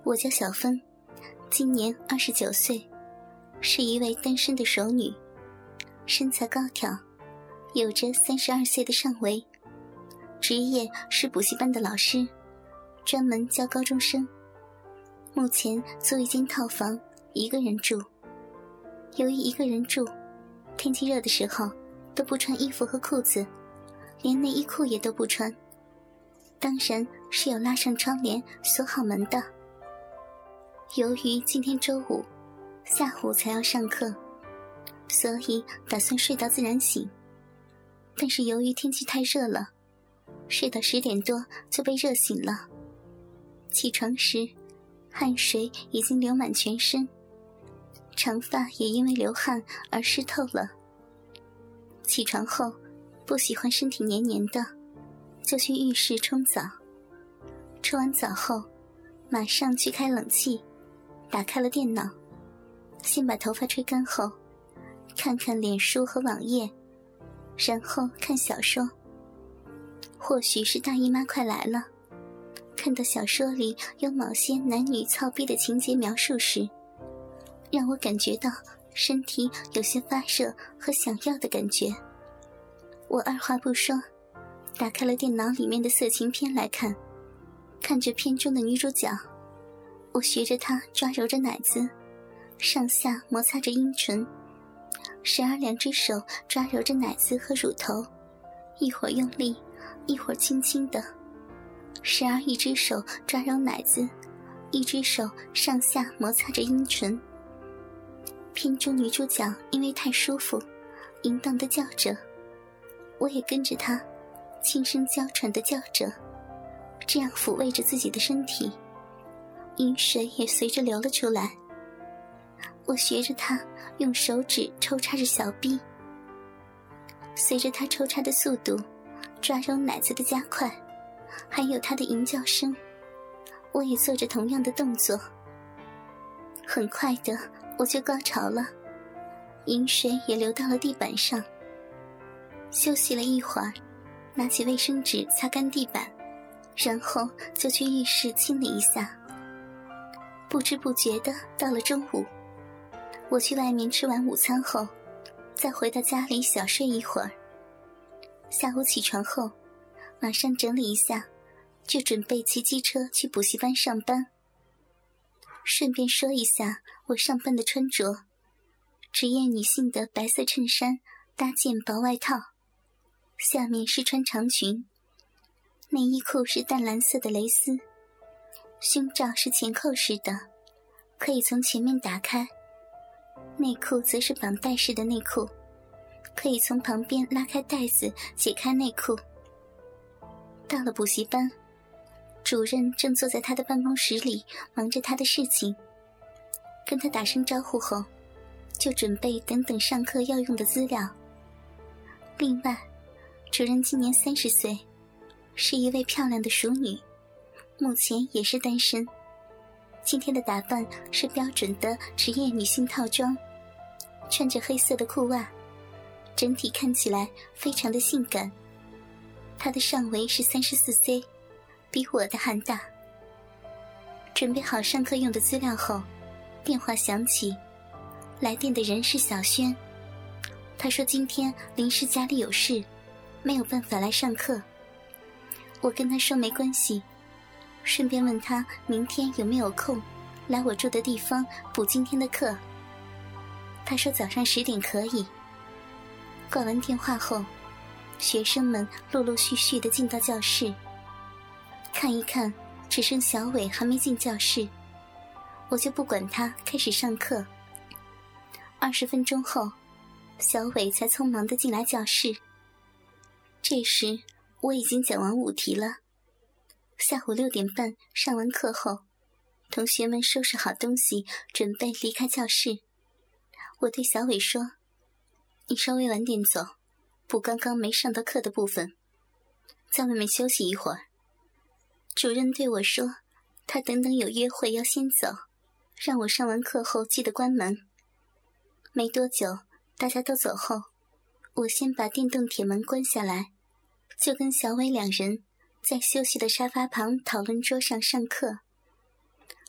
我叫小芬，今年29岁，是一位单身的熟女，身材高挑，有着32岁的上围，职业是补习班的老师，专门教高中生。目前租一间套房，一个人住。由于一个人住，天气热的时候都不穿衣服和裤子，连内衣裤也都不穿，当然是有拉上窗帘锁好门的。由于今天周五下午才要上课，所以打算睡到自然醒，但是由于天气太热了，睡到10点多就被热醒了。起床时汗水已经流满全身，长发也因为流汗而湿透了。起床后不喜欢身体黏黏的，就去浴室冲澡。冲完澡后马上去开冷气，打开了电脑，先把头发吹干后看看脸书和网页，然后看小说。或许是大姨妈快来了，看到小说里有某些男女操逼的情节描述时，让我感觉到身体有些发热和想要的感觉。我二话不说，打开了电脑里面的色情片来看。看着片中的女主角，我学着她抓揉着奶子，上下摩擦着阴唇，时而2只手抓揉着奶子和乳头，一会儿用力，一会儿轻轻的，时而1只手抓揉奶子，1只手上下摩擦着阴唇。片中女主角因为太舒服，淫荡地叫着，我也跟着她轻声娇喘地叫着，这样抚慰着自己的身体，阴水也随着流了出来。我学着她用手指抽插着小臂，随着她抽插的速度，抓揉奶子的加快，还有她的淫叫声，我也做着同样的动作。很快的我就高潮了，淫水也流到了地板上。休息了一会儿，拿起卫生纸擦干地板，然后就去浴室亲了一下。不知不觉的到了中午，我去外面吃完午餐后，再回到家里小睡一会儿。下午起床后，马上整理一下，就准备骑机车去补习班上班。顺便说一下我上班的穿着，职业女性的白色衬衫搭件薄外套，下面是穿长裙，内衣裤是淡蓝色的蕾丝，胸罩是前扣式的，可以从前面打开，内裤则是绑带式的内裤，可以从旁边拉开带子解开内裤。到了补习班，主任正坐在他的办公室里忙着他的事情，跟他打声招呼后，就准备等上课要用的资料。另外，主任今年30岁，是一位漂亮的熟女，目前也是单身。今天的打扮是标准的职业女性套装，穿着黑色的裤袜，整体看起来非常的性感。她的上围是34C， 比我的还大。准备好上课用的资料后，电话响起，来电的人是小轩。他说今天临时家里有事，没有办法来上课。我跟他说没关系，顺便问他明天有没有空来我住的地方补今天的课。他说早上10点可以。挂完电话后，学生们陆陆续续地进到教室，看一看只剩小伟还没进教室，我就不管他，开始上课。20分钟后，小伟才匆忙地进来教室。这时我已经讲完5题了。下午6点半上完课后，同学们收拾好东西准备离开教室。我对小伟说，你稍微晚点走，补刚刚没上到课的部分，在外面休息一会儿。主任对我说，他等有约会要先走，让我上完课后记得关门。没多久大家都走后，我先把电动铁门关下来，就跟小伟2人在休息的沙发旁讨论桌上上课。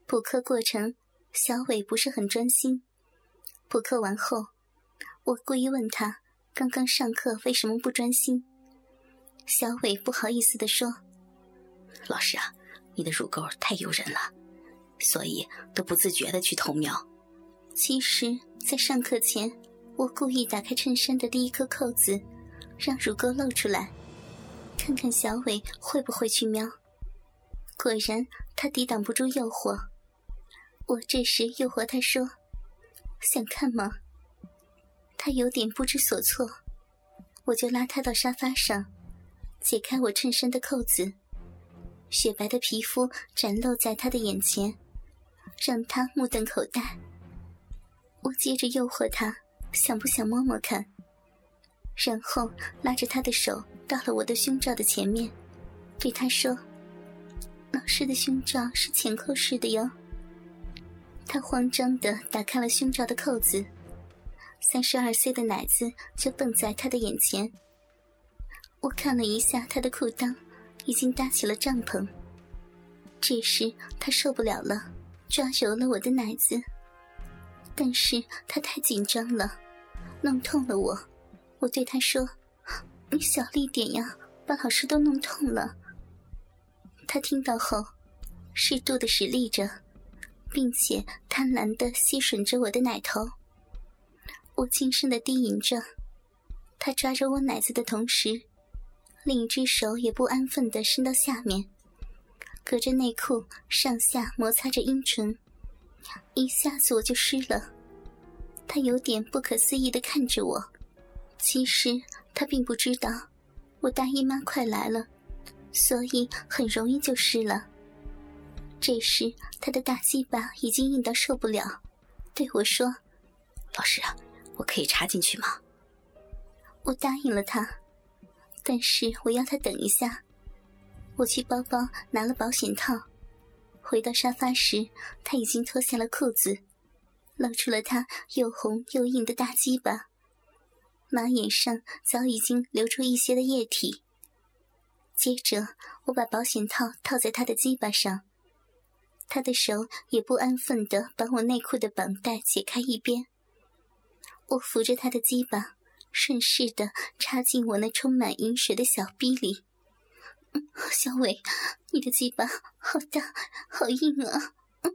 补课过程，小伟不是很专心。补课完后，我故意问他刚刚上课为什么不专心。小伟不好意思地说：“ 老师啊，你的乳沟太诱人了，所以都不自觉地去偷瞄。” 其实在上课前，我故意打开衬衫的第一颗扣子，让乳沟露出来，看看小伟会不会去瞄。果然他抵挡不住诱惑。我这时诱惑他说：“想看吗？”他有点不知所措，我就拉他到沙发上，解开我衬衫的扣子，雪白的皮肤展露在他的眼前，让他目瞪口呆。我接着诱惑他，想不想摸摸看，然后拉着他的手到了我的胸罩的前面，对他说：“老师的胸罩是前扣式的哟。”他慌张地打开了胸罩的扣子，32C的奶子就蹦在他的眼前。我看了一下他的裤裆，已经搭起了帐篷。这时他受不了了，抓揉了我的奶子，但是他太紧张了，弄痛了我。我对他说：“你小力点呀，把老师都弄痛了。”他听到后，适度地使力着，并且贪婪地吸吮着我的奶头。我轻声地低吟着，他抓揉我奶子的同时，另一只手也不安分地伸到下面，隔着内裤上下摩擦着阴唇，一下子我就湿了。他有点不可思议地看着我，其实他并不知道我大姨妈快来了，所以很容易就湿了。这时他的大鸡巴已经硬到受不了，对我说：“ 老师啊，我可以插进去吗？” 我答应了他，但是我要他等一下。我去包包拿了保险套，回到沙发时，他已经脱下了裤子，露出了他又红又硬的大鸡巴，马眼上早已经流出一些的液体。接着我把保险套套在他的鸡巴上，他的手也不安分地把我内裤的绑带解开一边。我扶着他的鸡巴，顺势地插进我那充满饮水的小逼里。小伟，你的鸡巴好大好硬啊！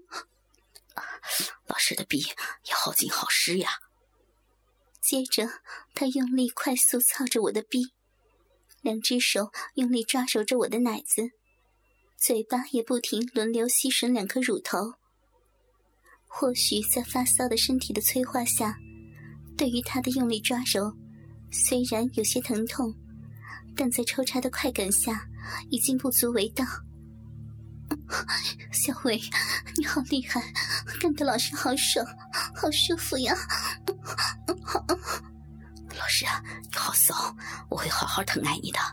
老师的逼也好紧好湿呀。 接着他用力快速操着我的逼，两只手用力抓揉着我的奶子，嘴巴也不停轮流吸吮两颗乳头。或许在发骚的身体的催化下，对于他的用力抓揉，虽然有些疼痛，但在抽插的快感下已经不足为道。小伟，你好厉害，干得老师好爽，好舒服呀！ 老师啊，你好骚，我会好好疼爱你的。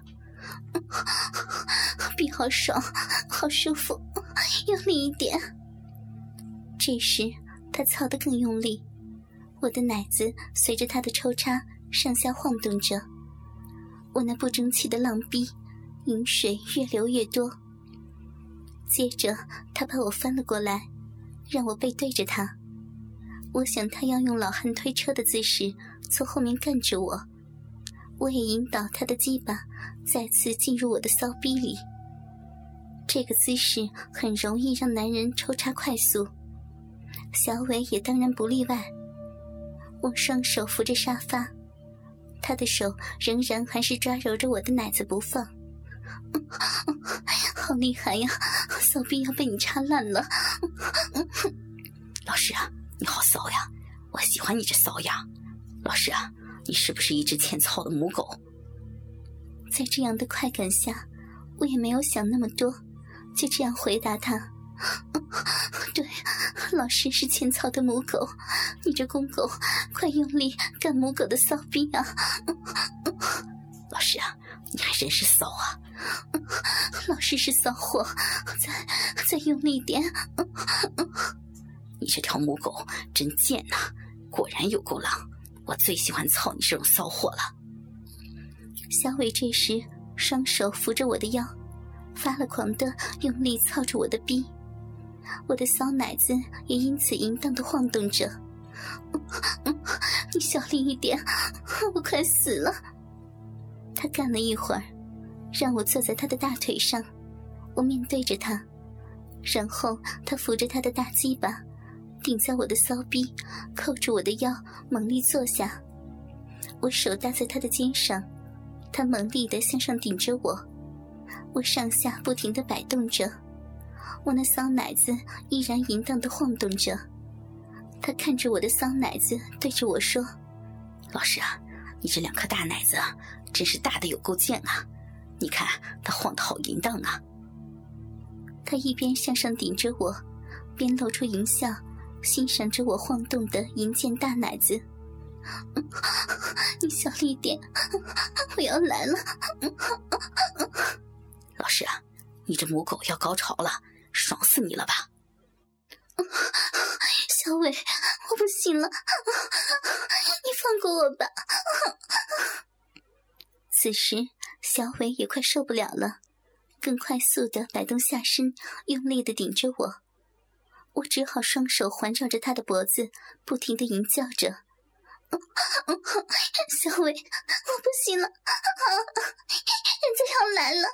逼好爽，好舒服，用力一点。这时他操得更用力，我的奶子随着他的抽插上下晃动着，我那不争气的浪逼，饮水越流越多。接着他把我翻了过来，让我背对着他。我想他要用老汉推车的姿势从后面干着我，我也引导他的鸡巴再次进入我的骚逼里。这个姿势很容易让男人抽插快速，小伟也当然不例外。我双手扶着沙发，他的手仍然还是抓揉着我的奶子不放。好厉害呀，骚逼要被你插烂了。 老师啊，你好骚呀，我喜欢你这骚样。老师啊，你是不是一只欠操的母狗？ 在这样的快感下，我也没有想那么多，就这样回答他：对，老师是欠操的母狗，你这公狗快用力干母狗的骚逼啊！ 老师啊，你还真是骚啊！ 老师是骚货，再用力点。 你这条母狗真贱呐，果然有够狼，我最喜欢操你这种骚货了。 小伟这时双手扶着我的腰，发了狂的用力操着我的逼。 我的骚奶子也因此淫荡地晃动着。你小力一点，我快死了。他干了一会儿，让我坐在他的大腿上，我面对着他，然后他扶着他的大鸡巴顶在我的骚逼，扣住我的腰，猛力坐下。我手搭在他的肩上，他猛力地向上顶着我，我上下不停地摆动着，我那骚奶子依然淫荡地晃动着。他看着我的骚奶子，对着我说： 老师啊，你这2颗大奶子真是大的有够贱啊，你看它晃得好淫荡啊。 他一边向上顶着我，边露出淫笑，欣赏着我晃动的淫贱大奶子。你小力点，我要来了。 老师啊，你这母狗要高潮了，爽死你了吧。 小伟，我不行了，你放过我吧。此时小伟也快受不了了，更快速地摆动下身，用力地顶着我。我只好双手环绕着他的脖子，不停地吟叫着：小伟，我不行了，人家要来了。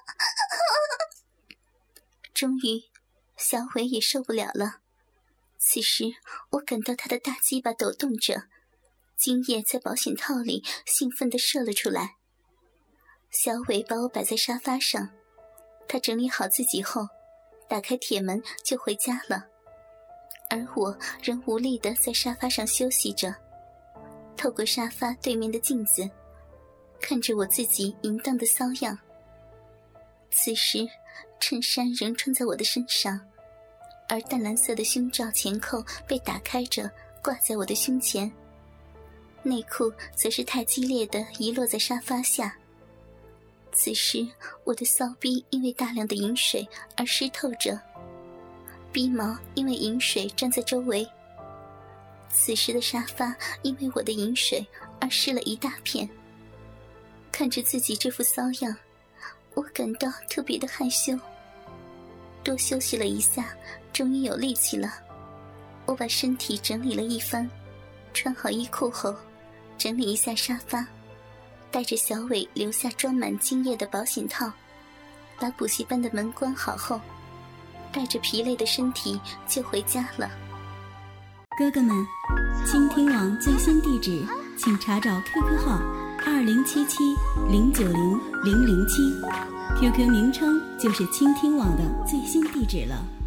终于小伟也受不了了。此时我感到他的大鸡巴抖动着，精液在保险套里兴奋地射了出来。小伟把我摆在沙发上，他整理好自己后打开铁门就回家了，而我仍无力地在沙发上休息着，透过沙发对面的镜子看着我自己淫荡的骚样。此时衬衫仍穿在我的身上，而淡蓝色的胸罩前扣被打开着挂在我的胸前，内裤则是太激烈地遗落在沙发下。此时我的骚逼因为大量的饮水而湿透着，逼毛因为饮水粘在周围。此时的沙发因为我的饮水而湿了一大片。看着自己这副骚样，我感到特别的害羞。多休息了一下，终于有力气了。我把身体整理了一番，穿好衣裤后整理一下沙发，带着小伟留下装满精液的保险套，把补习班的门关好后，带着疲累的身体就回家了。 哥哥们，倾听网最新地址请查找 QQ 号2077090007，QQ 名称就是倾听网的最新地址了。